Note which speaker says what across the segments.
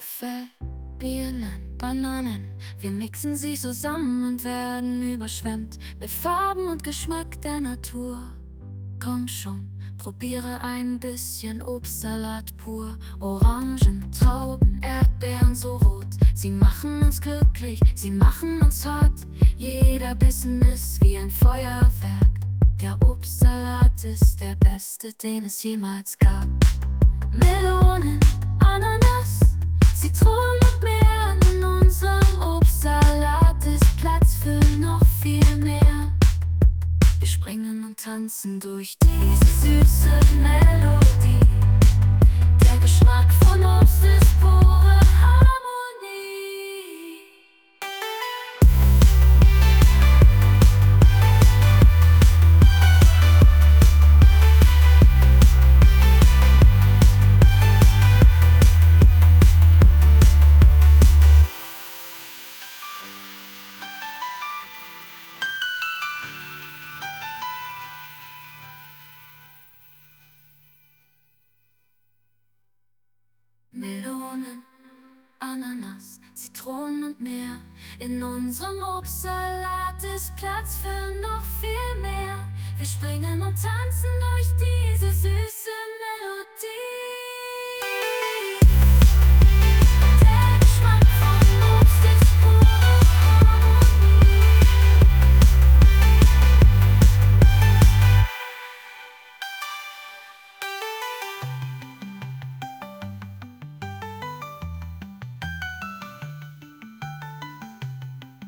Speaker 1: Äpfel, Birnen, Bananen, wir mixen sie zusammen und werden überschwemmt mit Farben und Geschmack der Natur. Komm schon, probiere ein bisschen Obstsalat pur. Orangen, Trauben, Erdbeeren so rot. Sie machen uns glücklich, sie machen uns hot. Jeder Bissen ist wie ein Feuerwerk. Der Obstsalat ist der beste, den es jemals gab. Melonen, Ananas, Zitronen und mehr. In unserem Obstsalat ist Platz für noch viel mehr. Wir springen und tanzen durch diese süße Melodie. Der Geschmack von Obst ist pure Harmonie. Melonen, Ananas, Zitronen und mehr. In unserem Obstsalat ist Platz für noch viel mehr. Wir springen und tanzen durch diese süße Melodie. Der Geschmack von Obst ist pure Harmonie.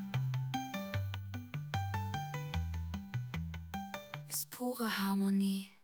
Speaker 1: Ist pure Harmonie.